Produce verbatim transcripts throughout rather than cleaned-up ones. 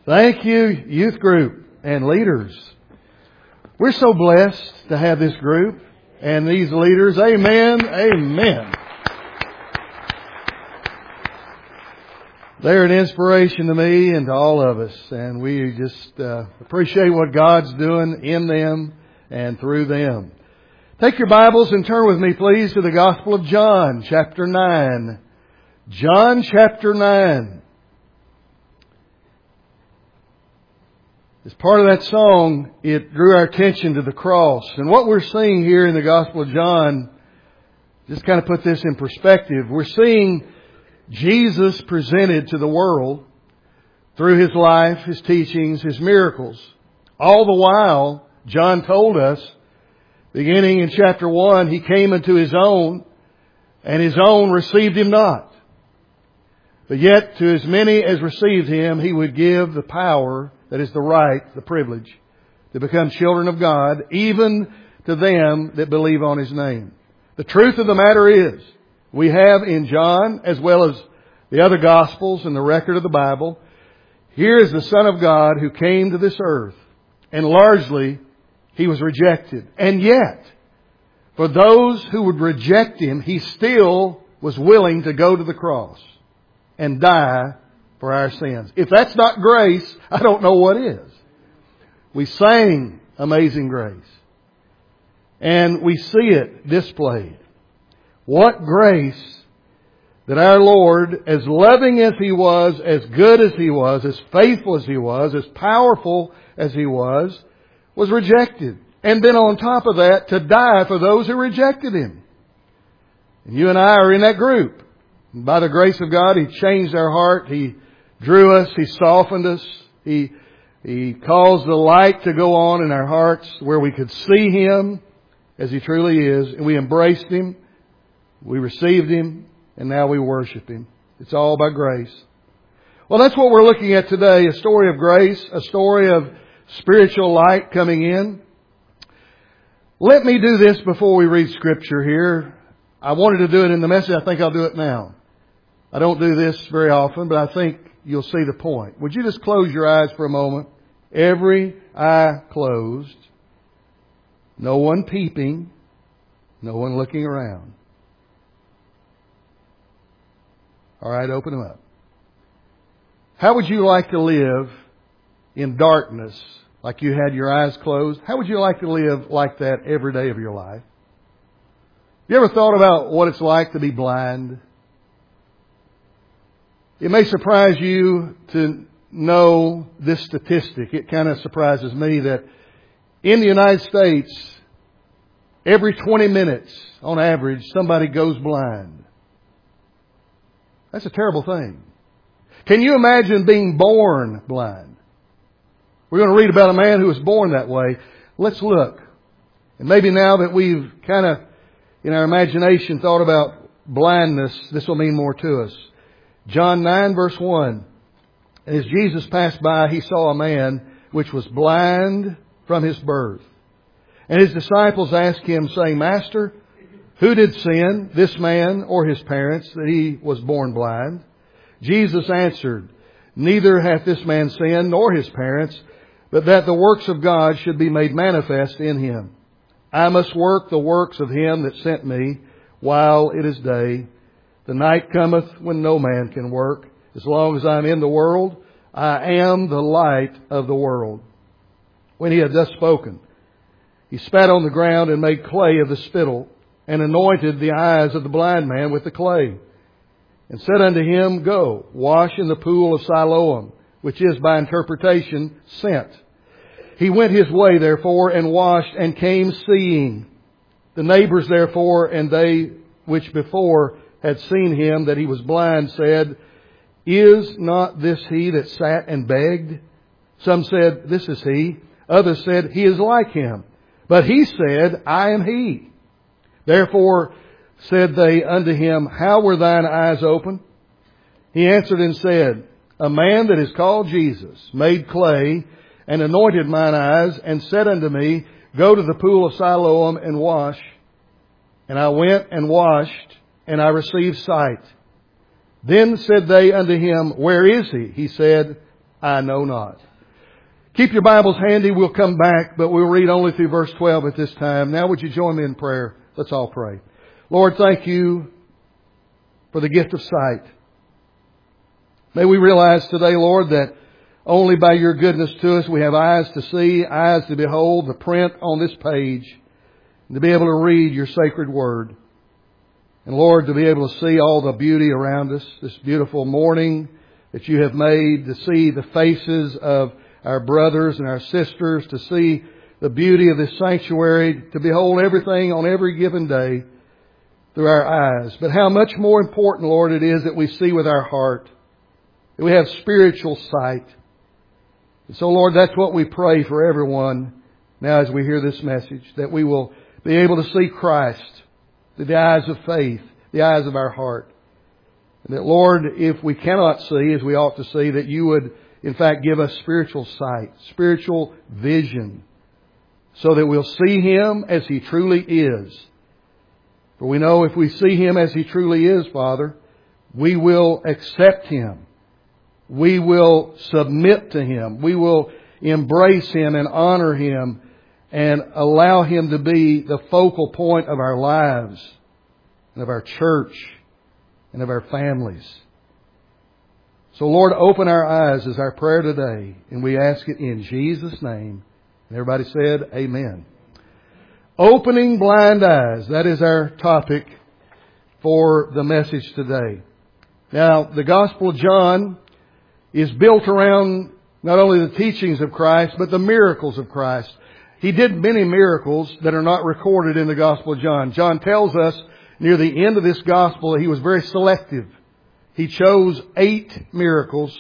Thank you, youth group and leaders. We're so blessed to have this group and these leaders. Amen. Amen. They're an inspiration to me and to all of us. And we just uh, appreciate what God's doing in them and through them. Take your Bibles and turn with me, please, to the Gospel of John, chapter nine. John, chapter nine. As part of that song, it drew our attention to the cross. And what we're seeing here in the Gospel of John, just kind of put this in perspective, we're seeing Jesus presented to the world through His life, His teachings, His miracles. All the while, John told us, beginning in chapter one, He came into His own, and His own received Him not. But yet, to as many as received Him, He would give the power, that is the right, the privilege, to become children of God, even to them that believe on His name. The truth of the matter is, we have in John, as well as the other Gospels and the record of the Bible, here is the Son of God who came to this earth, and largely He was rejected. And yet, for those who would reject Him, He still was willing to go to the cross and die for our sins. If that's not grace, I don't know what is. We sang Amazing Grace. And we see it displayed. What grace that our Lord, as loving as He was, as good as He was, as faithful as He was, as powerful as He was, was rejected. And then on top of that, to die for those who rejected Him. And you and I are in that group. And by the grace of God, He changed our heart. He drew us. He softened us. He, He caused the light to go on in our hearts where we could see Him as He truly is. And we embraced Him. We received Him. And now we worship Him. It's all by grace. Well, that's what we're looking at today. A story of grace. A story of spiritual light coming in. Let me do this before we read Scripture here. I wanted to do it in the message. I think I'll do it now. I don't do this very often, but I think you'll see the point. Would you just close your eyes for a moment? Every eye closed. No one peeping. No one looking around. All right, open them up. How would you like to live in darkness like you had your eyes closed? How would you like to live like that every day of your life? Have you ever thought about what it's like to be blind? It may surprise you to know this statistic. It kind of surprises me that in the United States, every twenty minutes, on average, somebody goes blind. That's a terrible thing. Can you imagine being born blind? We're going to read about a man who was born that way. Let's look. And maybe now that we've kind of, in our imagination, thought about blindness, this will mean more to us. John nine verse one. As Jesus passed by, He saw a man which was blind from his birth. And His disciples asked Him, saying, Master, who did sin, this man or his parents, that he was born blind? Jesus answered, Neither hath this man sinned nor his parents, but that the works of God should be made manifest in him. I must work the works of Him that sent me while it is day. The night cometh when no man can work. As long as I am in the world, I am the light of the world. When He had thus spoken, He spat on the ground and made clay of the spittle, and anointed the eyes of the blind man with the clay, and said unto him, Go, wash in the pool of Siloam, which is by interpretation sent. He went his way, therefore, and washed, and came seeing. The neighbors, therefore, and they which before had seen him, that he was blind, said, Is not this he that sat and begged? Some said, This is he. Others said, He is like him. But he said, I am he. Therefore said they unto him, How were thine eyes opened? He answered and said, A man that is called Jesus made clay, and anointed mine eyes, and said unto me, Go to the pool of Siloam and wash. And I went and washed, and I received sight. Then said they unto him, Where is he? He said, I know not. Keep your Bibles handy. We'll come back, but we'll read only through verse twelve at this time. Now would you join me in prayer? Let's all pray. Lord, thank you for the gift of sight. May we realize today, Lord, that only by your goodness to us we have eyes to see, eyes to behold the print on this page, and to be able to read your sacred word. And Lord, to be able to see all the beauty around us, this beautiful morning that you have made, to see the faces of our brothers and our sisters, to see the beauty of this sanctuary, to behold everything on every given day through our eyes. But how much more important, Lord, it is that we see with our heart, that we have spiritual sight. And so, Lord, that's what we pray for everyone now as we hear this message, that we will be able to see Christ through the eyes of faith, the eyes of our heart. And that, Lord, if we cannot see as we ought to see, that you would in fact give us spiritual sight, spiritual vision, so that we'll see Him as He truly is. For we know if we see Him as He truly is, Father, we will accept Him. We will submit to Him. We will embrace Him and honor Him and allow Him to be the focal point of our lives and of our church and of our families. So, Lord, open our eyes is our prayer today, and we ask it in Jesus' name. And everybody said, Amen. Opening blind eyes. That is our topic for the message today. Now, the Gospel of John is built around not only the teachings of Christ, but the miracles of Christ. He did many miracles that are not recorded in the Gospel of John. John tells us near the end of this Gospel that he was very selective. He chose eight miracles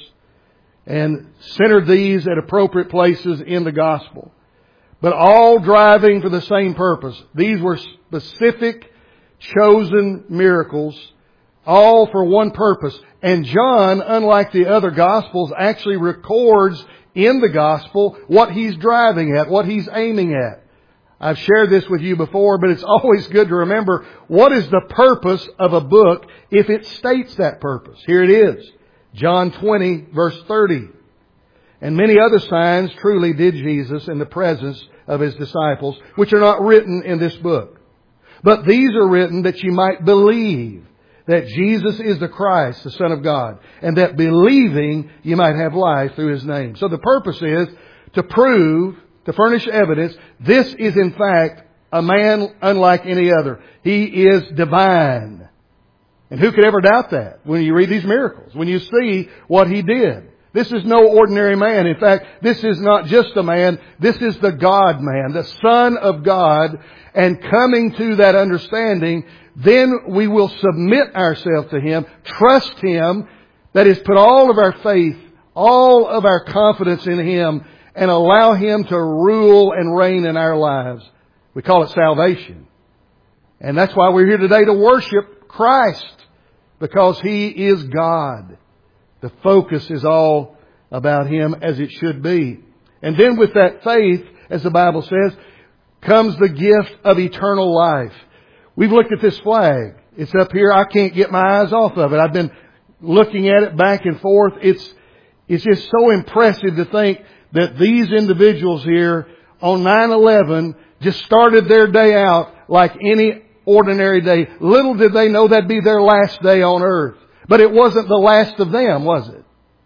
and centered these at appropriate places in the Gospel. But all driving for the same purpose. These were specific, chosen miracles, all for one purpose. And John, unlike the other Gospels, actually records in the Gospel what he's driving at, what he's aiming at. I've shared this with you before, but it's always good to remember what is the purpose of a book if it states that purpose. Here it is. John twenty, verse thirty. And many other signs truly did Jesus in the presence of His disciples, which are not written in this book. But these are written that you might believe that Jesus is the Christ, the Son of God, and that believing you might have life through His name. So the purpose is to prove, to furnish evidence, this is in fact a man unlike any other. He is divine. And who could ever doubt that when you read these miracles, when you see what He did? This is no ordinary man. In fact, this is not just a man. This is the God-man, the Son of God. And coming to that understanding, then we will submit ourselves to Him, trust Him, that is, put all of our faith, all of our confidence in Him, and allow Him to rule and reign in our lives. We call it salvation. And that's why we're here today to worship Christ, because He is God. The focus is all about Him as it should be. And then with that faith, as the Bible says, comes the gift of eternal life. We've looked at this flag. It's up here. I can't get my eyes off of it. I've been looking at it back and forth. It's, it's just so impressive to think that these individuals here on nine eleven just started their day out like any ordinary day. Little did they know that'd be their last day on earth. But it wasn't the last of them, was it?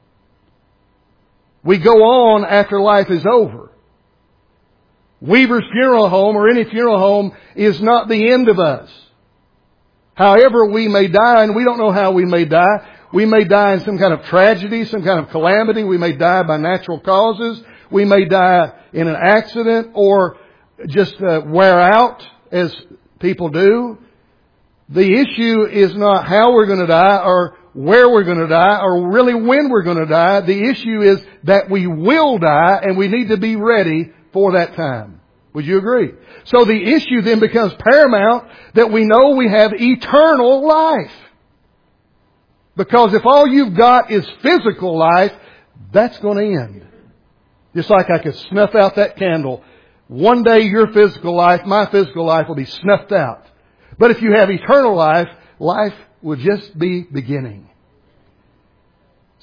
We go on after life is over. Weaver's Funeral Home or any funeral home is not the end of us. However we may die, and we don't know how we may die. We may die in some kind of tragedy, some kind of calamity. We may die by natural causes. We may die in an accident or just uh, wear out as people do. The issue is not how we're going to die or where we're going to die or really when we're going to die. The issue is that we will die and we need to be ready for that time. Would you agree? So the issue then becomes paramount that we know we have eternal life. Because if all you've got is physical life, that's going to end. Just like I could snuff out that candle. One day your physical life, my physical life will be snuffed out. But if you have eternal life, life will just be beginning.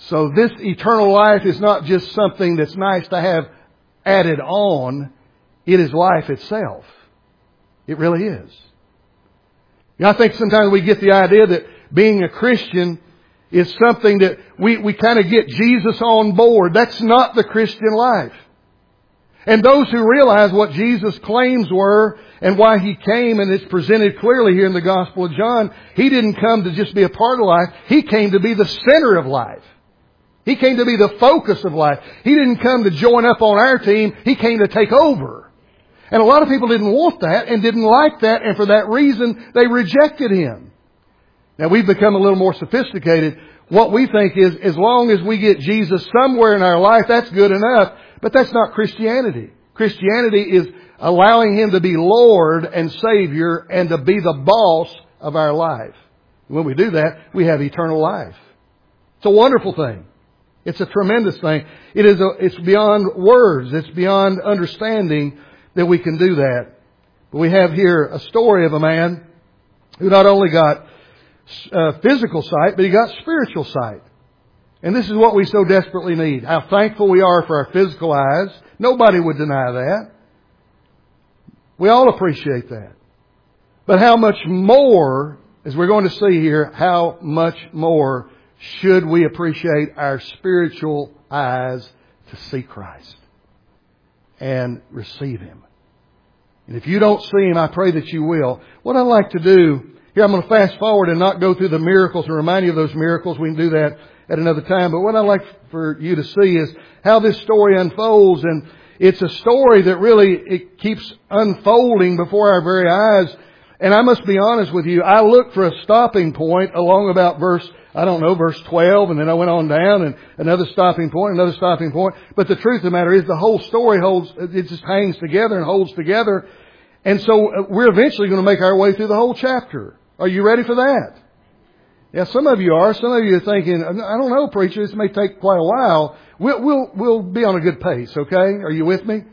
So this eternal life is not just something that's nice to have added on. It is life itself. It really is. You know, I think sometimes we get the idea that being a Christian is something that we, we kind of get Jesus on board. That's not the Christian life. And those who realize what Jesus' claims were and why He came, and it's presented clearly here in the Gospel of John, He didn't come to just be a part of life. He came to be the center of life. He came to be the focus of life. He didn't come to join up on our team. He came to take over. And a lot of people didn't want that and didn't like that, and for that reason they rejected Him. Now we've become a little more sophisticated. What we think is, as long as we get Jesus somewhere in our life, that's good enough. But that's not Christianity. Christianity is allowing Him to be Lord and Savior and to be the boss of our life. When we do that, we have eternal life. It's a wonderful thing. It's a tremendous thing. It is a, it's beyond words. It's beyond understanding that we can do that. But we have here a story of a man who not only got uh, physical sight, but he got spiritual sight. And this is what we so desperately need. How thankful we are for our physical eyes. Nobody would deny that. We all appreciate that. But how much more, as we're going to see here, how much more should we appreciate our spiritual eyes to see Christ and receive Him? And if you don't see Him, I pray that you will. What I'd like to do, here I'm going to fast forward and not go through the miracles and remind you of those miracles. We can do that at another time. But what I'd like for you to see is how this story unfolds. And it's a story that really, it keeps unfolding before our very eyes. And I must be honest with you, I looked for a stopping point along about verse, I don't know, verse twelve, and then I went on down and another stopping point, another stopping point. But the truth of the matter is the whole story holds, it just hangs together and holds together. And so we're eventually going to make our way through the whole chapter. Are you ready for that? Yeah, some of you are. Some of you are thinking, I don't know, preacher, this may take quite a while. We'll, we'll, we'll be on a good pace, okay? Are you with me?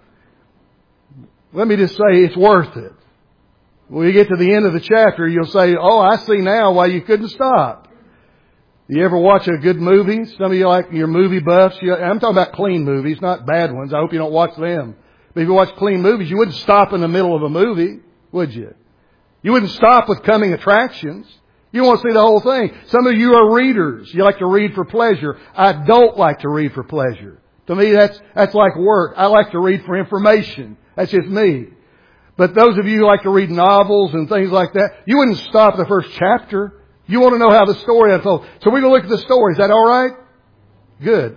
Let me just say it's worth it. When you get to the end of the chapter, you'll say, oh, I see now why you couldn't stop. You ever watch a good movie? Some of you like your movie buffs. You, I'm talking about clean movies, not bad ones. I hope you don't watch them. But if you watch clean movies, you wouldn't stop in the middle of a movie, would you? You wouldn't stop with coming attractions. You want to see the whole thing. Some of you are readers. You like to read for pleasure. I don't like to read for pleasure. To me, that's, that's like work. I like to read for information. That's just me. But those of you who like to read novels and things like that, you wouldn't stop at the first chapter. You want to know how the story unfolds. So we're going to look at the story. Is that all right? Good.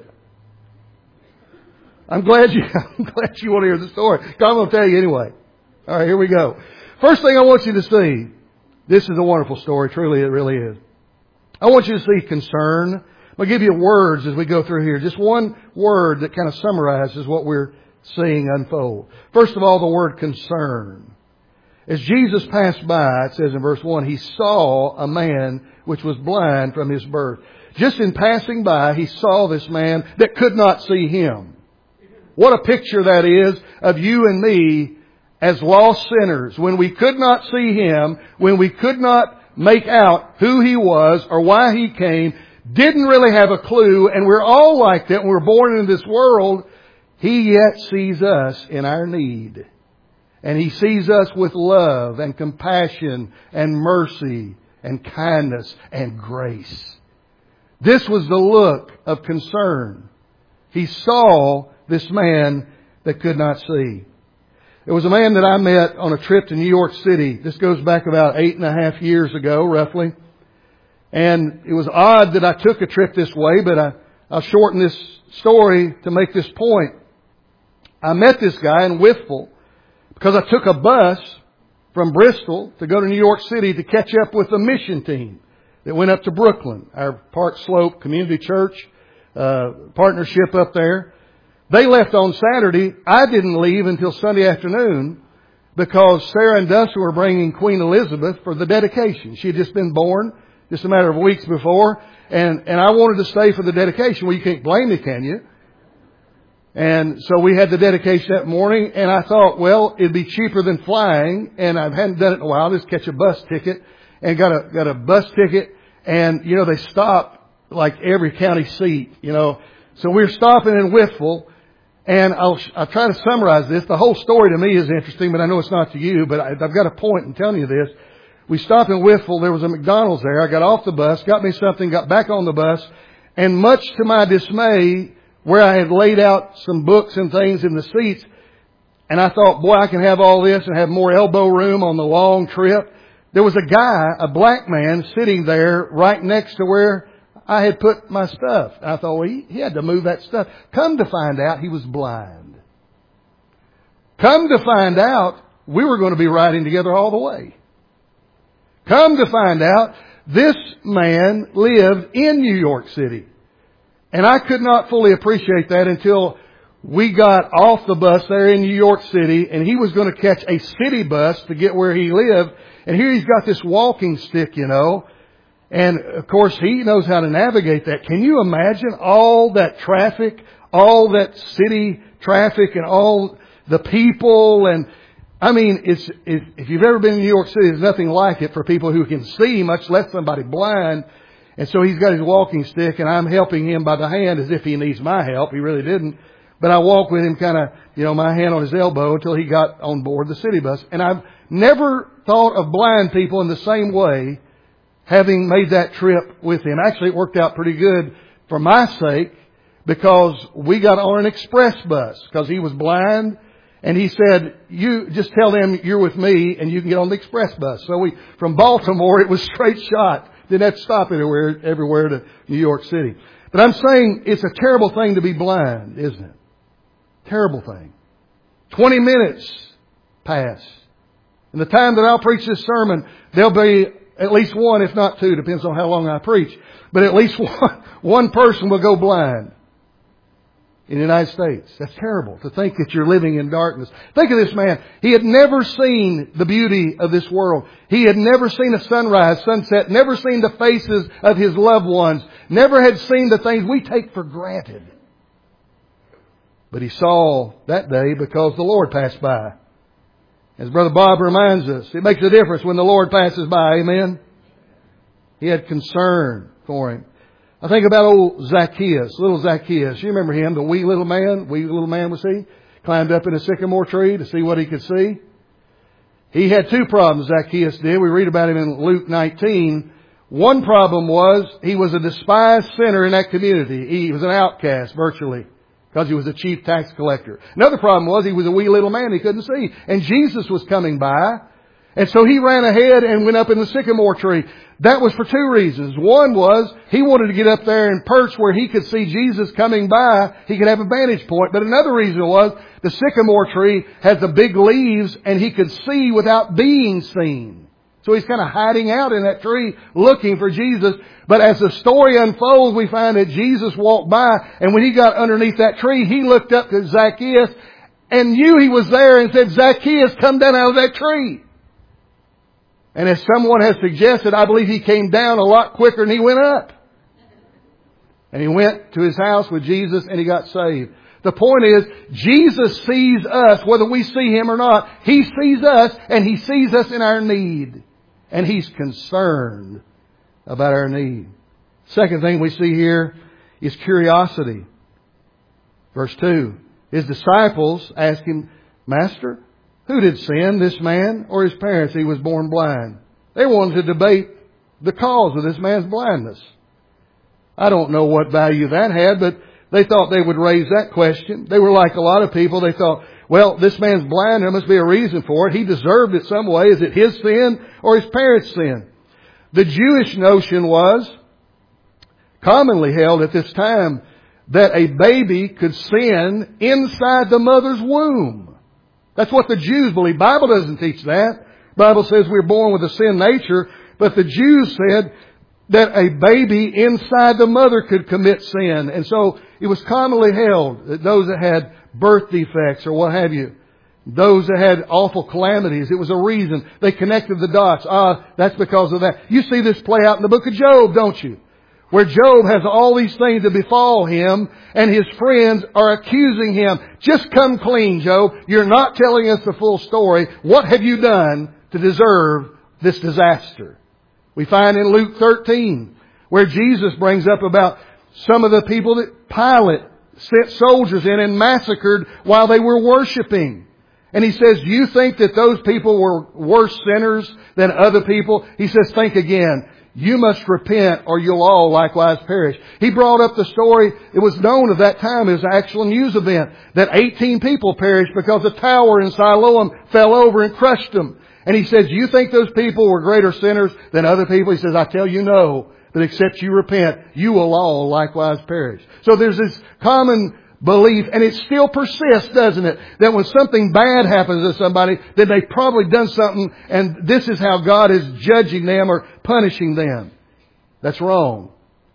I'm glad you, I'm glad you want to hear the story. I'm going to tell you anyway. All right, here we go. First thing I want you to see. This is a wonderful story. Truly, it really is. I want you to see concern. I'm going to give you words as we go through here. Just one word that kind of summarizes what we're seeing unfold. First of all, the word concern. As Jesus passed by, it says in verse one, He saw a man which was blind from his birth. Just in passing by, He saw this man that could not see Him. What a picture that is of you and me as lost sinners. When we could not see Him, when we could not make out who He was or why He came, didn't really have a clue, and we're all like that when we're born into this world, He yet sees us in our need. And He sees us with love and compassion and mercy and kindness and grace. This was the look of concern. He saw this man that could not see. There was a man that I met on a trip to New York City. This goes back about eight and a half years ago, roughly. And it was odd that I took a trip this way, but I, I'll shorten this story to make this point. I met this guy in Wytheville because I took a bus from Bristol to go to New York City to catch up with the mission team that went up to Brooklyn, our Park Slope Community Church uh, partnership up there. They left on Saturday. I didn't leave until Sunday afternoon because Sarah and Dustin were bringing Queen Elizabeth for the dedication. She had just been born just a matter of weeks before. And, and I wanted to stay for the dedication. Well, you can't blame me, can you? And so we had the dedication that morning, and I thought, well, it'd be cheaper than flying, and I hadn't done it in a while. Just catch a bus ticket, and got a got a bus ticket, and you know they stop like every county seat, you know. So we're stopping in Whitfield, and I'll, I'll try to summarize this. The whole story to me is interesting, but I know it's not to you, but I, I've got a point in telling you this. We stopped in Whitfield. There was a McDonald's there. I got off the bus, got me something, got back on the bus, and much to my dismay, where I had laid out some books and things in the seats, and I thought, boy, I can have all this and have more elbow room on the long trip. There was a guy, a black man, sitting there right next to where I had put my stuff. And I thought, well, he, he had to move that stuff. Come to find out, he was blind. Come to find out, we were going to be riding together all the way. Come to find out, this man lived in New York City. And I could not fully appreciate that until we got off the bus there in New York City, and he was going to catch a city bus to get where he lived. And here he's got this walking stick, you know. And of course he knows how to navigate that. Can you imagine all that traffic, all that city traffic and all the people? And I mean, it's, if, if you've ever been in New York City, there's nothing like it for people who can see, much less somebody blind. And so he's got his walking stick, and I'm helping him by the hand as if he needs my help. He really didn't. But I walked with him kind of, you know, my hand on his elbow until he got on board the city bus. And I've never thought of blind people in the same way, having made that trip with him. Actually, it worked out pretty good for my sake, because we got on an express bus because he was blind. And he said, you just tell them you're with me and you can get on the express bus. So we, from Baltimore, it was straight shot. Didn't have to stop anywhere, everywhere to New York City. But I'm saying it's a terrible thing to be blind, isn't it? Terrible thing. Twenty minutes pass. And the time that I'll preach this sermon, there'll be at least one, if not two, depends on how long I preach. But at least one, one person will go blind in the United States. That's terrible to think that you're living in darkness. Think of this man. He had never seen the beauty of this world. He had never seen a sunrise, sunset, never seen the faces of his loved ones, never had seen the things we take for granted. But he saw that day because the Lord passed by. As Brother Bob reminds us, it makes a difference when the Lord passes by. Amen? He had concern for him. I think about old Zacchaeus, little Zacchaeus. You remember him, the wee little man? Wee little man was he? Climbed up in a sycamore tree to see what he could see. He had two problems, Zacchaeus did. We read about him in Luke nineteen. One problem was he was a despised sinner in that community. He was an outcast, virtually, because he was a chief tax collector. Another problem was he was a wee little man he couldn't see. And Jesus was coming by. And so he ran ahead and went up in the sycamore tree. That was for two reasons. One was he wanted to get up there and perch where he could see Jesus coming by. He could have a vantage point. But another reason was the sycamore tree has the big leaves and he could see without being seen. So he's kind of hiding out in that tree looking for Jesus. But as the story unfolds, we find that Jesus walked by, and when he got underneath that tree, he looked up to Zacchaeus and knew he was there and said, Zacchaeus, come down out of that tree. And as someone has suggested, I believe he came down a lot quicker than he went up. And he went to his house with Jesus and he got saved. The point is, Jesus sees us whether we see Him or not. He sees us and He sees us in our need. And He's concerned about our need. Second thing we see here is curiosity. Verse two. His disciples asked Him, Master, who did sin, this man or his parents? He was born blind. They wanted to debate the cause of this man's blindness. I don't know what value that had, but they thought they would raise that question. They were like a lot of people. They thought, well, this man's blind. There must be a reason for it. He deserved it some way. Is it his sin or his parents' sin? The Jewish notion was, commonly held at this time, that a baby could sin inside the mother's womb. That's what the Jews believe. Bible doesn't teach that. Bible says we're born with a sin nature. But the Jews said that a baby inside the mother could commit sin. And so it was commonly held that those that had birth defects or what have you, those that had awful calamities, it was a reason. They connected the dots. Ah, that's because of that. You see this play out in the book of Job, don't you? Where Job has all these things that befall him and his friends are accusing him. Just come clean, Job. You're not telling us the full story. What have you done to deserve this disaster? We find in Luke thirteen where Jesus brings up about some of the people that Pilate sent soldiers in and massacred while they were worshiping. And He says, do you think that those people were worse sinners than other people? He says, think again. You must repent or you'll all likewise perish. He brought up the story, it was known at that time, it was an actual news event, that eighteen people perished because a tower in Siloam fell over and crushed them. And He says, do you think those people were greater sinners than other people? He says, I tell you no, that except you repent, you will all likewise perish. So there's this common belief, and it still persists, doesn't it? That when something bad happens to somebody, that they've probably done something, and this is how God is judging them or punishing them. That's wrong.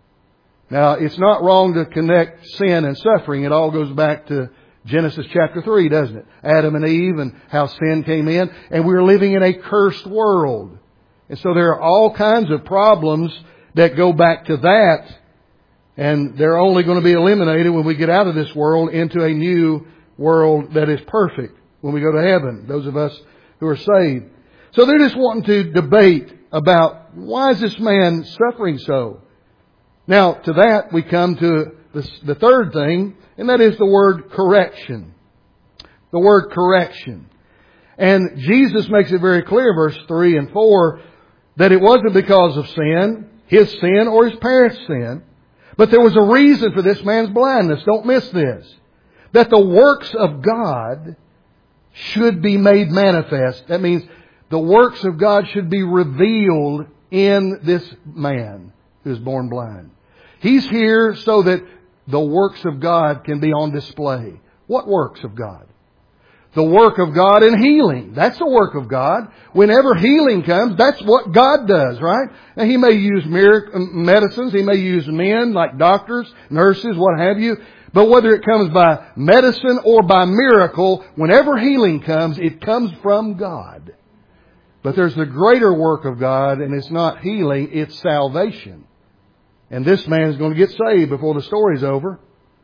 Now, it's not wrong to connect sin and suffering. It all goes back to Genesis chapter three, doesn't it? Adam and Eve and how sin came in, and we're living in a cursed world. And so there are all kinds of problems that go back to that. And they're only going to be eliminated when we get out of this world into a new world that is perfect when we go to heaven, those of us who are saved. So they're just wanting to debate about why is this man suffering so? Now, to that we come to the, the third thing, and that is the word correction. The word correction. And Jesus makes it very clear, verse three and four, that it wasn't because of sin, his sin or his parents' sin. But there was a reason for this man's blindness. Don't miss this. That the works of God should be made manifest. That means the works of God should be revealed in this man who is born blind. He's here so that the works of God can be on display. What works of God? The work of God in healing. That's the work of God. Whenever healing comes, that's what God does, right? And He may use miracle medicines. He may use men like doctors, nurses, what have you. But whether it comes by medicine or by miracle, whenever healing comes, it comes from God. But there's the greater work of God, and it's not healing, it's salvation. And this man is going to get saved before the story's over.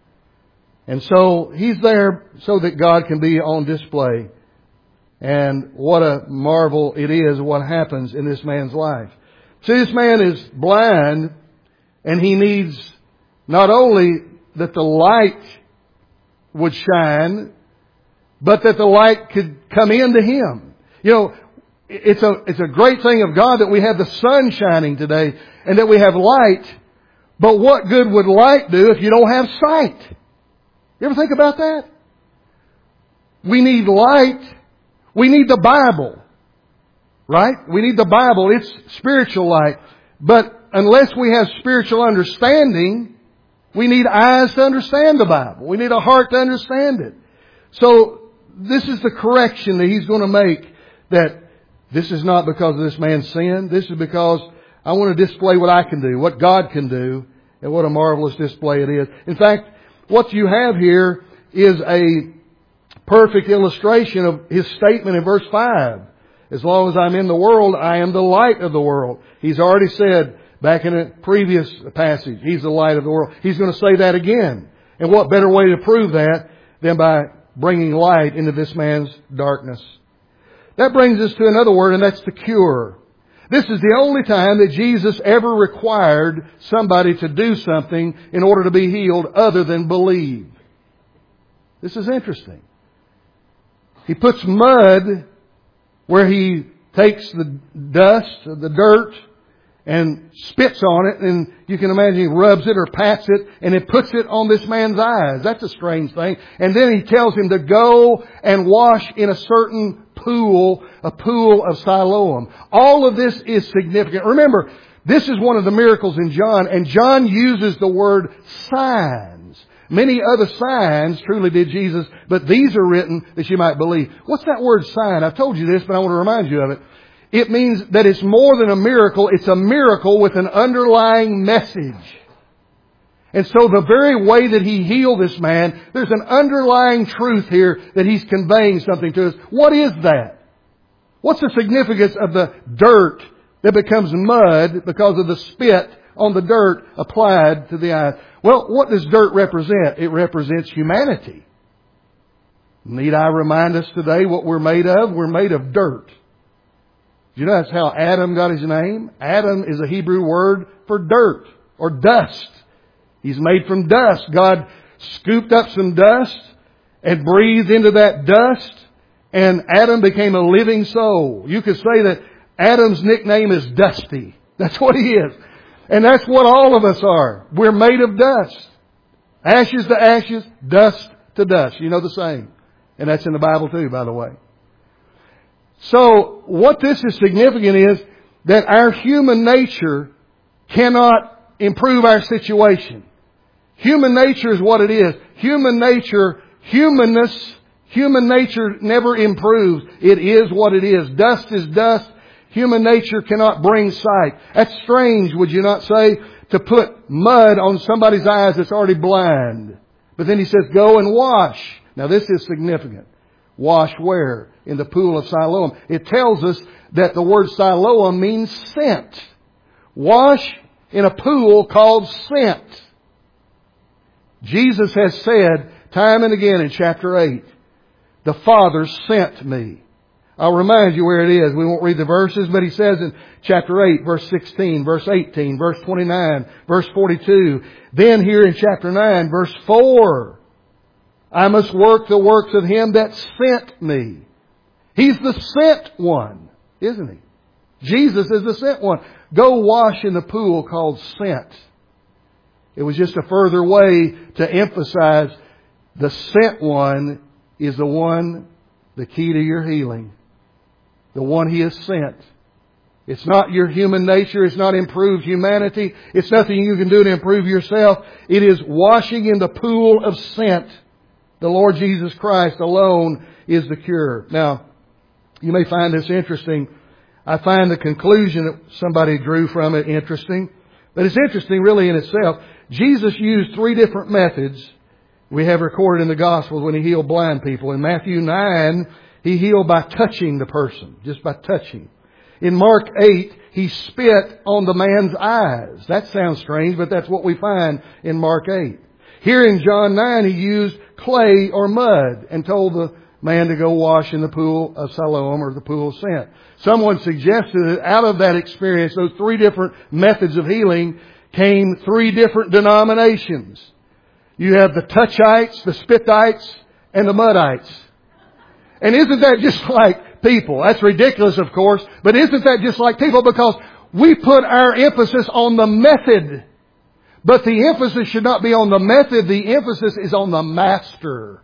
And so he's there so that God can be on display. And what a marvel it is what happens in this man's life. See, this man is blind, and he needs not only that the light would shine, but that the light could come into him. You know, it's a, it's a great thing of God that we have the sun shining today and that we have light. But what good would light do if you don't have sight? You ever think about that? We need light. We need the Bible. Right? We need the Bible. It's spiritual light. But unless we have spiritual understanding, we need eyes to understand the Bible. We need a heart to understand it. So this is the correction that he's going to make, that this is not because of this man's sin. This is because I want to display what I can do, what God can do, and what a marvelous display it is. In fact, what you have here is a perfect illustration of his statement in verse five. As long as I'm in the world, I am the light of the world. He's already said back in a previous passage, He's the light of the world. He's going to say that again. And what better way to prove that than by bringing light into this man's darkness? That brings us to another word, and that's the cure. This is the only time that Jesus ever required somebody to do something in order to be healed other than believe. This is interesting. He puts mud where He takes the dust, the dirt, and spits on it, and you can imagine He rubs it or pats it, and it puts it on this man's eyes. That's a strange thing. And then He tells him to go and wash in a certain pool, a pool of Siloam. All of this is significant. Remember, this is one of the miracles in John, and John uses the word signs. Many other signs truly did Jesus, but these are written that you might believe. What's that word sign? I've told you this, but I want to remind you of it. It means that it's more than a miracle. It's a miracle with an underlying message. And so the very way that He healed this man, there's an underlying truth here that He's conveying something to us. What is that? What's the significance of the dirt that becomes mud because of the spit on the dirt applied to the eyes? Well, what does dirt represent? It represents humanity. Need I remind us today what we're made of? We're made of dirt. Do you know that's how Adam got his name? Adam is a Hebrew word for dirt. or dust. He's made from dust. God scooped up some dust and breathed into that dust, and Adam became a living soul. You could say that Adam's nickname is Dusty. That's what he is. And that's what all of us are. We're made of dust. Ashes to ashes, dust to dust. You know the saying. And that's in the Bible too, by the way. So what this is significant is that our human nature cannot improve our situation. Human nature is what it is. Human nature, humanness, human nature never improves. It is what it is. Dust is dust. Human nature cannot bring sight. That's strange, would you not say, to put mud on somebody's eyes that's already blind. But then he says, go and wash. Now this is significant. Wash where? In the pool of Siloam. It tells us that the word Siloam means sent. Wash in a pool called sent. Jesus has said time and again in chapter eight, the Father sent me. I'll remind you where it is. We won't read the verses, but he says in chapter eight, verse sixteen, verse eighteen, verse twenty-nine, verse forty-two. Then here in chapter nine, verse four, I must work the works of Him that sent me. He's the sent one, isn't He? Jesus is the sent one. Go wash in the pool called sent. It was just a further way to emphasize the sent one is the one, the key to your healing. The one He has sent. It's not your human nature. It's not improved humanity. It's nothing you can do to improve yourself. It is washing in the pool of scent. The Lord Jesus Christ alone is the cure. Now, you may find this interesting. I find the conclusion that somebody drew from it interesting. But it's interesting really in itself. Jesus used three different methods we have recorded in the Gospels when He healed blind people. In Matthew nine, He healed by touching the person, just by touching. In Mark eight, He spit on the man's eyes. That sounds strange, but that's what we find in Mark eight. Here in John nine, He used clay or mud and told the man to go wash in the pool of Siloam or the pool of scent. Someone suggested that out of that experience, those three different methods of healing, came three different denominations. You have the touchites, the spitites, and the mudites. And isn't that just like people? That's ridiculous, of course, but isn't that just like people? Because we put our emphasis on the method. But the emphasis should not be on the method. The emphasis is on the Master.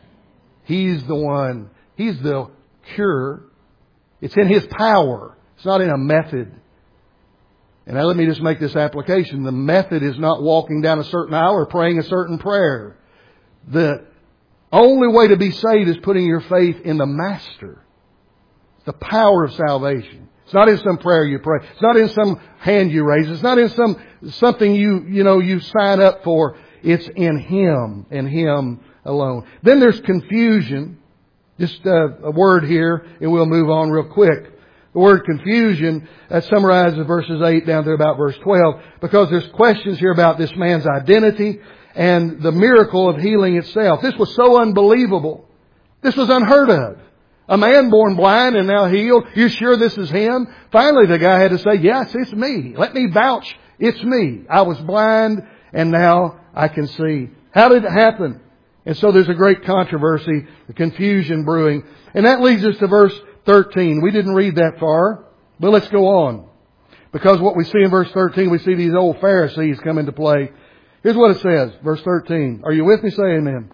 He's the one. He's the cure. It's in His power. It's not in a method. And now let me just make this application. The method is not walking down a certain aisle or praying a certain prayer. The only way to be saved is putting your faith in the Master. The power of salvation. It's not in some prayer you pray. It's not in some hand you raise. It's not in some something you, you know, you sign up for. It's in Him and Him alone. Then there's confusion. Just uh, a word here and we'll move on real quick. The word confusion, that summarizes verses eight down to about verse twelve, because there's questions here about this man's identity and the miracle of healing itself. This was so unbelievable. This was unheard of. A man born blind and now healed. You sure this is him? Finally the guy had to say, yes, it's me. Let me vouch. It's me. I was blind and now I can see. How did it happen? And so there's a great controversy, the confusion brewing. And that leads us to verse thirteen. We didn't read that far, but let's go on. Because what we see in verse thirteen, we see these old Pharisees come into play. Here's what it says, verse thirteen. Are you with me? Say amen.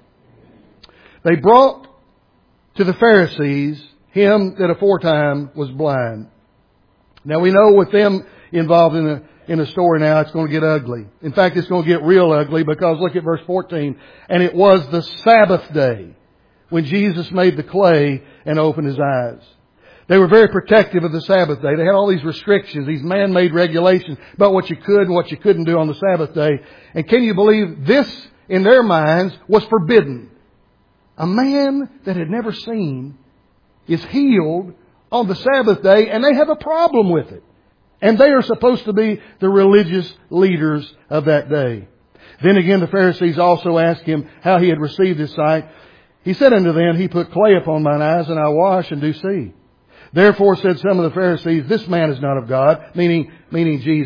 They brought to the Pharisees him that aforetime was blind. Now we know with them involved in the, in the story now, it's going to get ugly. In fact, it's going to get real ugly because look at verse fourteen. And it was the Sabbath day when Jesus made the clay and opened his eyes. They were very protective of the Sabbath day. They had all these restrictions, these man-made regulations about what you could and what you couldn't do on the Sabbath day. And can you believe this, in their minds, was forbidden? A man that had never seen is healed on the Sabbath day, and they have a problem with it. And they are supposed to be the religious leaders of that day. Then again, the Pharisees also asked him how he had received his sight. He said unto them, He put clay upon mine eyes, and I wash and do see. Therefore said some of the Pharisees, This man is not of God, meaning, meaning Jesus,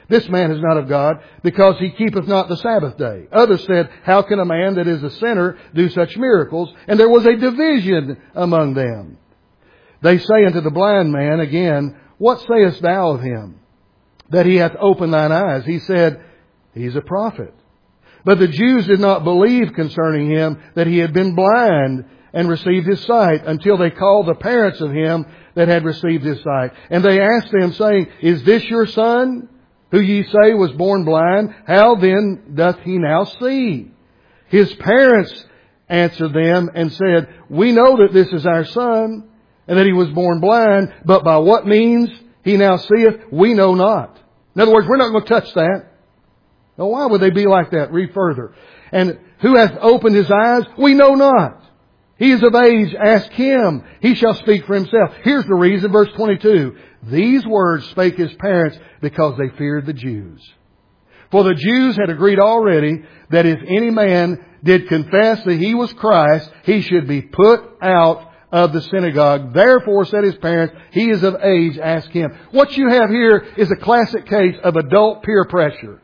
This man is not of God, because he keepeth not the Sabbath day. Others said, How can a man that is a sinner do such miracles? And there was a division among them. They say unto the blind man again, What sayest thou of him, that he hath opened thine eyes? He said, He is a prophet. But the Jews did not believe concerning him that he had been blind and received his sight, until they called the parents of him that had received his sight. And they asked them, saying, Is this your son, who ye say was born blind? How then doth he now see? His parents answered them and said, We know that this is our son, and that he was born blind, but by what means he now seeth, we know not. In other words, we're not going to touch that. Now, why would they be like that? Read further. And who hath opened his eyes? We know not. He is of age, ask him. He shall speak for himself. Here's the reason, verse twenty-two. These words spake his parents because they feared the Jews. For the Jews had agreed already that if any man did confess that he was Christ, he should be put out of the synagogue. Therefore, said his parents, he is of age, ask him. What you have here is a classic case of adult peer pressure.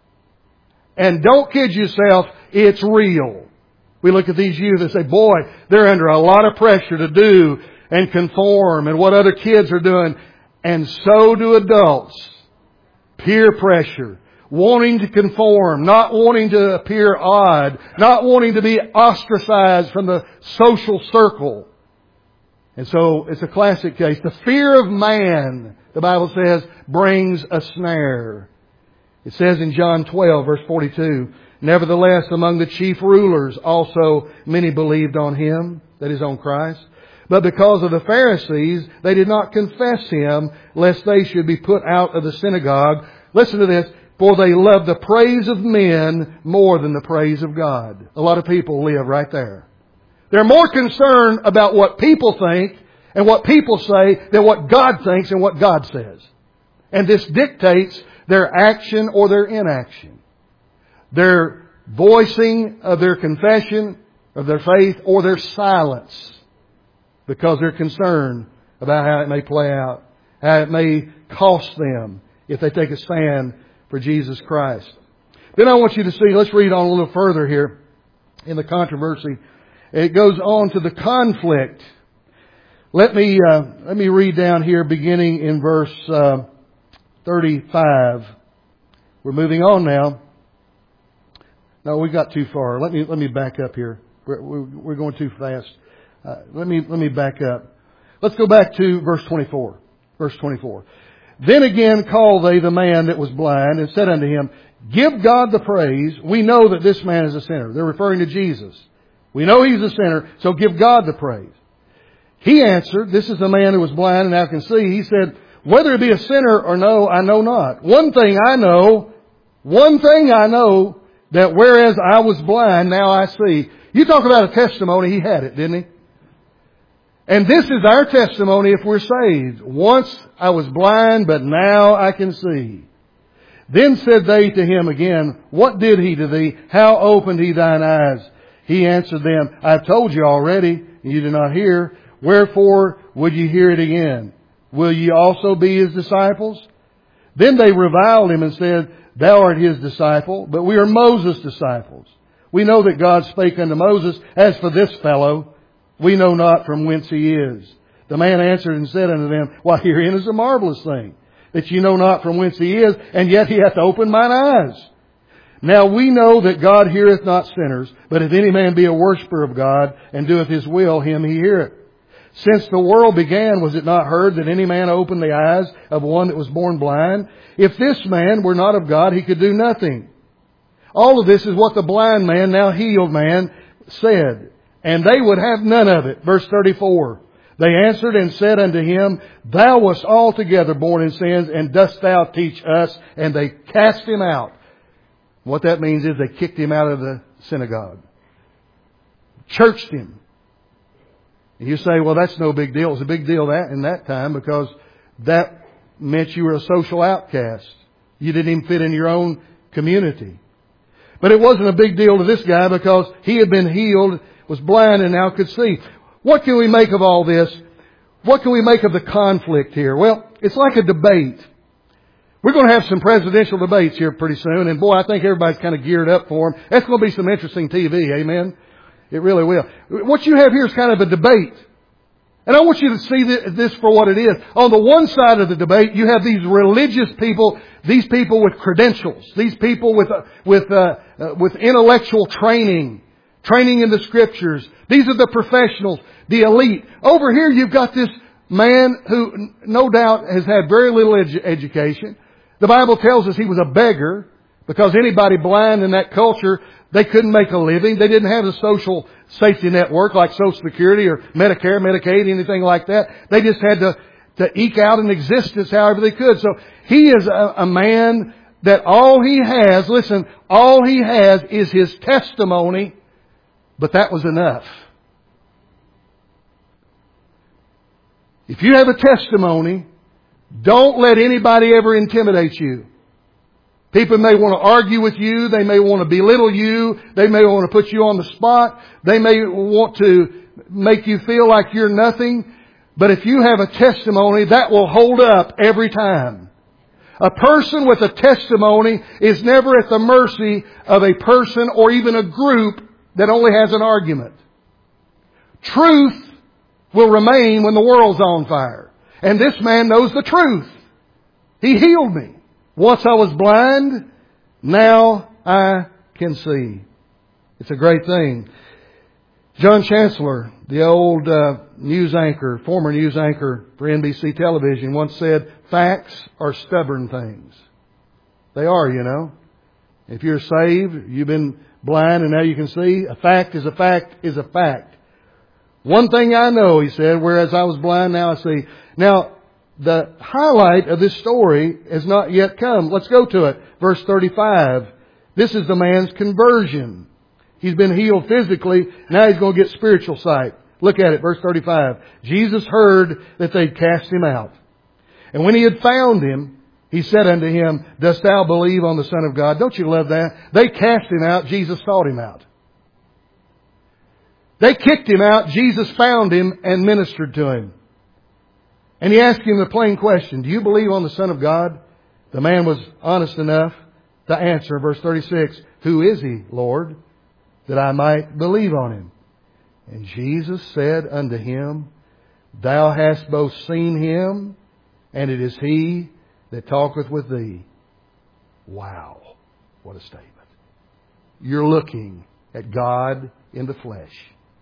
And don't kid yourself, it's real. We look at these youth and say, boy, they're under a lot of pressure to do and conform and what other kids are doing. And so do adults. Peer pressure. Wanting to conform. Not wanting to appear odd. Not wanting to be ostracized from the social circle. And so it's a classic case. The fear of man, the Bible says, brings a snare. It says in John twelve, verse forty-two, Nevertheless, among the chief rulers also many believed on him, that is, on Christ. But because of the Pharisees, they did not confess him, lest they should be put out of the synagogue. Listen to this. For they love the praise of men more than the praise of God. A lot of people live right there. They're more concerned about what people think and what people say than what God thinks and what God says. And this dictates their action or their inaction. Their voicing of their confession of their faith or their silence, because they're concerned about how it may play out, how it may cost them if they take a stand for Jesus Christ. Then I want you to see, let's read on a little further here in the controversy. It goes on to the conflict. Let me uh, let me read down here beginning in verse uh, thirty-five. We're moving on now. No, we got too far. Let me let me back up here. We're, we're going too fast. Uh, let me let me back up. Let's go back to verse twenty-four. Verse twenty-four. Then again called they the man that was blind and said unto him, Give God the praise. We know that this man is a sinner. They're referring to Jesus. We know he's a sinner, so give God the praise. He answered, this is the man who was blind and now can see. He said, Whether it be a sinner or no, I know not. One thing I know, one thing I know, that whereas I was blind, now I see. You talk about a testimony, he had it, didn't he? And this is our testimony if we're saved. Once I was blind, but now I can see. Then said they to him again, What did he to thee? How opened he thine eyes? He answered them, I have told you already, and you do not hear. Wherefore would ye hear it again? Will ye also be his disciples? Then they reviled him and said, Thou art his disciple, but we are Moses' disciples. We know that God spake unto Moses, As for this fellow, we know not from whence he is. The man answered and said unto them, Why, herein is a marvelous thing, that ye know not from whence he is, and yet he hath opened mine eyes. Now we know that God heareth not sinners, but if any man be a worshipper of God, and doeth his will, him he heareth. Since the world began, was it not heard that any man opened the eyes of one that was born blind? If this man were not of God, he could do nothing. All of this is what the blind man, now healed man, said. And they would have none of it. Verse thirty-four. They answered and said unto him, Thou wast altogether born in sins, and dost thou teach us? And they cast him out. What that means is they kicked him out of the synagogue. Churched him. And you say, well, that's no big deal. It was a big deal that in that time because that meant you were a social outcast. You didn't even fit in your own community. But it wasn't a big deal to this guy because he had been healed, was blind, and now could see. What can we make of all this? What can we make of the conflict here? Well, it's like a debate. We're going to have some presidential debates here pretty soon, and boy, I think everybody's kind of geared up for them. That's going to be some interesting T V, amen? It really will. What you have here is kind of a debate. And I want you to see this for what it is. On the one side of the debate, you have these religious people, these people with credentials, these people with uh, with uh, uh, with intellectual training, training in the Scriptures. These are the professionals, the elite. Over here, you've got this man who, no doubt, has had very little edu- education. The Bible tells us he was a beggar because anybody blind in that culture, they couldn't make a living. They didn't have a social safety network like Social Security or Medicare, Medicaid, anything like that. They just had to, to eke out an existence however they could. So he is a, a man that all he has, listen, all he has is his testimony, but that was enough. If you have a testimony, don't let anybody ever intimidate you. People may want to argue with you. They may want to belittle you. They may want to put you on the spot. They may want to make you feel like you're nothing. But if you have a testimony, that will hold up every time. A person with a testimony is never at the mercy of a person or even a group that only has an argument. Truth will remain when the world's on fire. And this man knows the truth. He healed me. Once I was blind, now I can see. It's a great thing. John Chancellor, the old uh, news anchor, former news anchor for N B C television, once said, facts are stubborn things. They are, you know. If you're saved, you've been blind and now you can see, a fact is a fact is a fact. One thing I know, he said, whereas I was blind, now I see. Now, the highlight of this story has not yet come. Let's go to it. Verse thirty-five. This is the man's conversion. He's been healed physically. Now he's going to get spiritual sight. Look at it. Verse thirty-five. Jesus heard that they'd cast him out. And when he had found him, he said unto him, dost thou believe on the Son of God? Don't you love that? They cast him out. Jesus sought him out. They kicked him out. Jesus found him and ministered to him. And he asked him the plain question, do you believe on the Son of God? The man was honest enough to answer, verse thirty-six, who is he, Lord, that I might believe on him? And Jesus said unto him, thou hast both seen him, and it is he that talketh with thee. Wow, what a statement. You're looking at God in the flesh.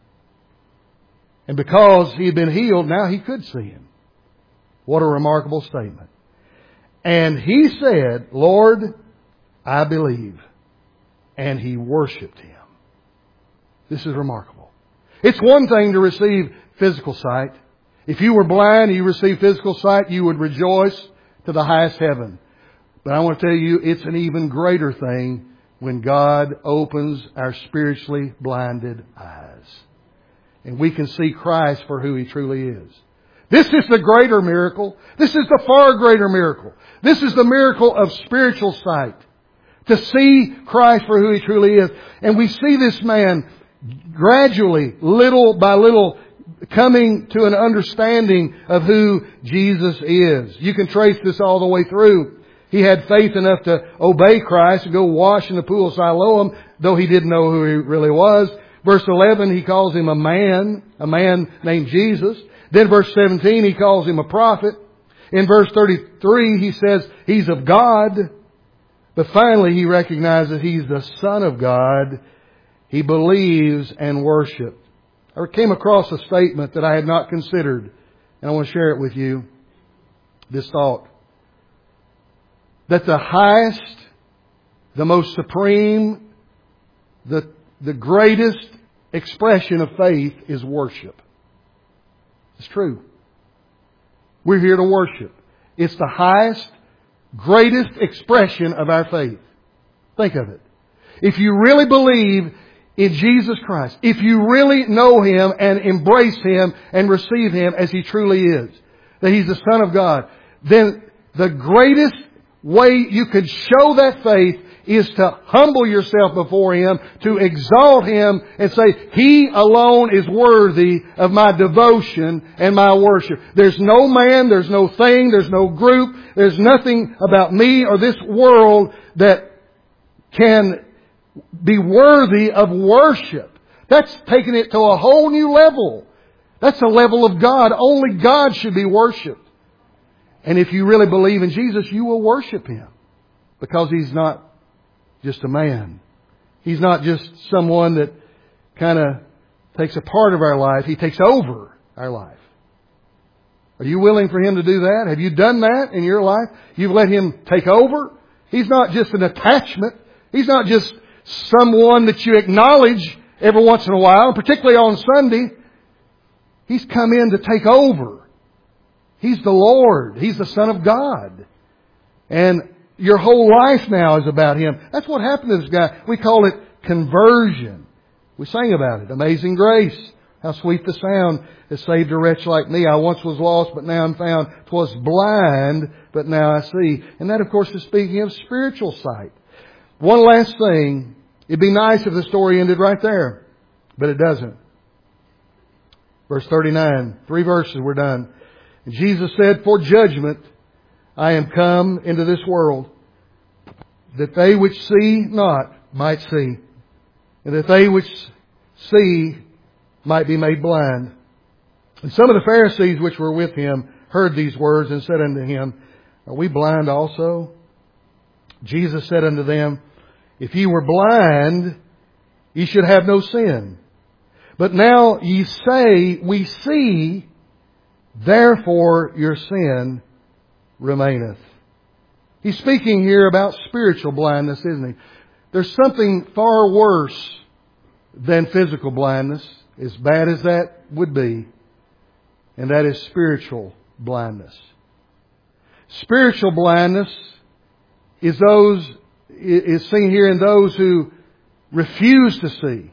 And because he had been healed, now he could see him. What a remarkable statement. And he said, Lord, I believe. And he worshipped him. This is remarkable. It's one thing to receive physical sight. If you were blind and you received physical sight, you would rejoice to the highest heaven. But I want to tell you, it's an even greater thing when God opens our spiritually blinded eyes. And we can see Christ for who He truly is. This is the greater miracle. This is the far greater miracle. This is the miracle of spiritual sight. To see Christ for who He truly is. And we see this man gradually, little by little, coming to an understanding of who Jesus is. You can trace this all the way through. He had faith enough to obey Christ and go wash in the pool of Siloam, though he didn't know who he really was. Verse eleven, he calls him a man, a man named Jesus. Then verse seventeen, he calls him a prophet. In verse thirty-three, he says he's of God. But finally, he recognizes he's the Son of God. He believes and worships. I came across a statement that I had not considered, and I want to share it with you. This thought. That the highest, the most supreme, the, the greatest expression of faith is worship. It's true. We're here to worship. It's the highest, greatest expression of our faith. Think of it. If you really believe in Jesus Christ, if you really know Him and embrace Him and receive Him as He truly is, that He's the Son of God, then the greatest way you could show that faith is to humble yourself before Him, to exalt Him and say, He alone is worthy of my devotion and my worship. There's no man, there's no thing, there's no group, there's nothing about me or this world that can be worthy of worship. That's taking it to a whole new level. That's the level of God. Only God should be worshipped. And if you really believe in Jesus, you will worship Him. Because He's not just a man. He's not just someone that kind of takes a part of our life. He takes over our life. Are you willing for Him to do that? Have you done that in your life? You've let Him take over? He's not just an attachment. He's not just someone that you acknowledge every once in a while, particularly on Sunday. He's come in to take over. He's the Lord. He's the Son of God. And your whole life now is about Him. That's what happened to this guy. We call it conversion. We sang about it. Amazing grace. How sweet the sound that saved a wretch like me. I once was lost, but now I'm found. 'Twas blind, but now I see. And that, of course, is speaking of spiritual sight. One last thing. It'd be nice if the story ended right there. But it doesn't. Verse thirty-nine. Three verses, we're done. And Jesus said, For judgment I am come into this world, that they which see not might see, and that they which see might be made blind. And some of the Pharisees which were with Him heard these words and said unto Him, Are we blind also? Jesus said unto them, If ye were blind, ye should have no sin. But now ye say, We see, therefore your sin remaineth. He's speaking here about spiritual blindness, isn't he? There's something far worse than physical blindness, as bad as that would be, and that is spiritual blindness. Spiritual blindness is those is seen here in those who refuse to see.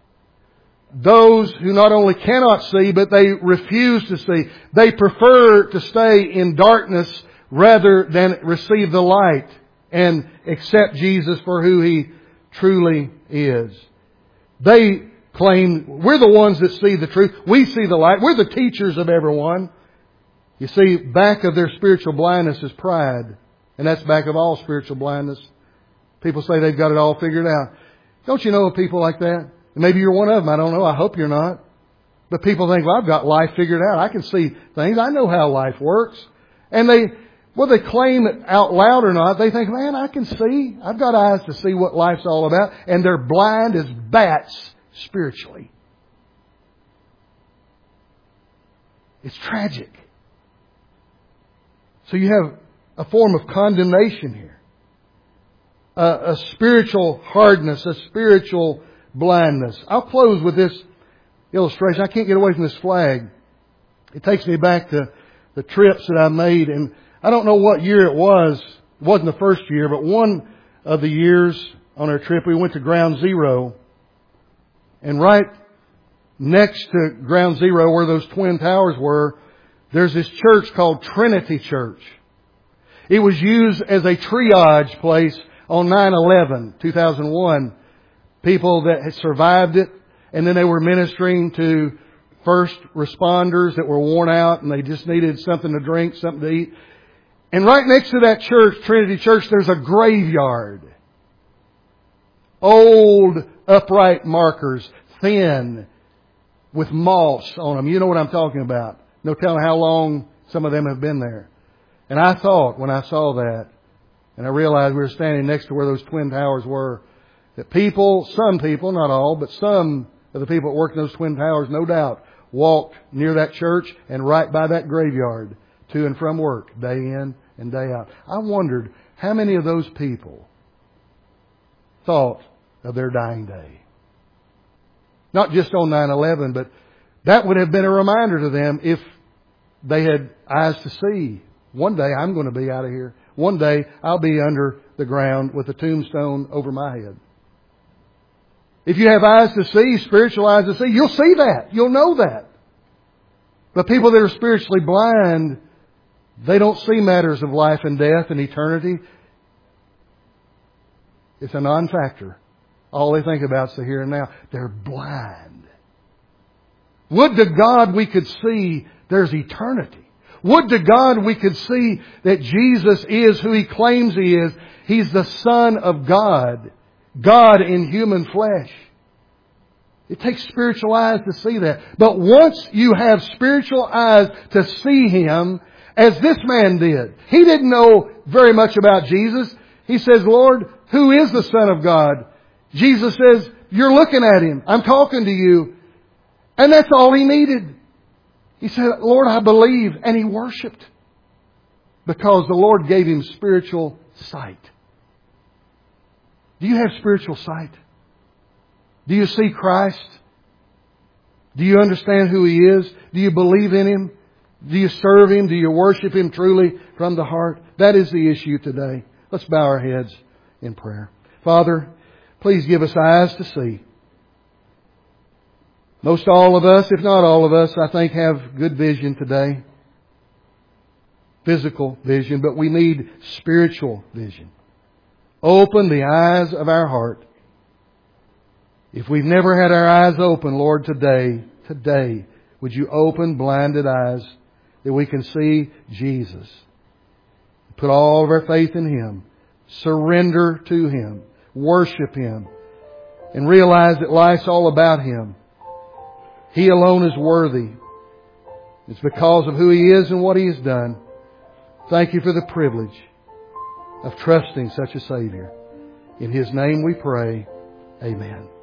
Those who not only cannot see, but they refuse to see. They prefer to stay in darkness rather than receive the light and accept Jesus for who He truly is. They claim, we're the ones that see the truth. We see the light. We're the teachers of everyone. You see, back of their spiritual blindness is pride. And that's back of all spiritual blindness. People say they've got it all figured out. Don't you know of people like that? Maybe you're one of them. I don't know. I hope you're not. But people think, well, I've got life figured out. I can see things. I know how life works. And they, whether they claim it out loud or not, they think, man, I can see. I've got eyes to see what life's all about. And they're blind as bats spiritually. It's tragic. So you have a form of condemnation here. A, a spiritual hardness, a spiritual blindness. I'll close with this illustration. I can't get away from this flag. It takes me back to the trips that I made. And I don't know what year it was. It wasn't the first year, but one of the years on our trip, we went to Ground Zero. And right next to Ground Zero, where those twin towers were, there's this church called Trinity Church. It was used as a triage place on nine eleven, two thousand one. People that had survived it, and then they were ministering to first responders that were worn out and they just needed something to drink, something to eat. And right next to that church, Trinity Church, there's a graveyard. Old upright markers, thin, with moss on them. You know what I'm talking about. No telling how long some of them have been there. And I thought when I saw that, and I realized we were standing next to where those twin towers were, that people, some people, not all, but some of the people that worked in those twin towers, no doubt, walked near that church and right by that graveyard to and from work, day in and day out. I wondered how many of those people thought of their dying day. Not just on nine eleven, but that would have been a reminder to them if they had eyes to see. One day I'm going to be out of here. One day I'll be under the ground with a tombstone over my head. If you have eyes to see, spiritual eyes to see, you'll see that. You'll know that. But people that are spiritually blind, they don't see matters of life and death and eternity. It's a non-factor. All they think about is the here and now. They're blind. Would to God we could see there's eternity. Would to God we could see that Jesus is who He claims He is. He's the Son of God. God in human flesh. It takes spiritual eyes to see that. But once you have spiritual eyes to see Him, as this man did. He didn't know very much about Jesus. He says, Lord, who is the Son of God? Jesus says, you're looking at Him. I'm talking to you. And that's all he needed. He said, Lord, I believe. And he worshiped. Because the Lord gave him spiritual sight. Do you have spiritual sight? Do you see Christ? Do you understand who He is? Do you believe in Him? Do you serve Him? Do you worship Him truly from the heart? That is the issue today. Let's bow our heads in prayer. Father, please give us eyes to see. Most all of us, if not all of us, I think have good vision today. Physical vision, but we need spiritual vision. Open the eyes of our heart. If we've never had our eyes open, Lord, today, today, would You open blinded eyes that we can see Jesus. Put all of our faith in Him. Surrender to Him. Worship Him. And realize that life's all about Him. He alone is worthy. It's because of who He is and what He has done. Thank You for the privilege of trusting such a Savior. In His name we pray. Amen.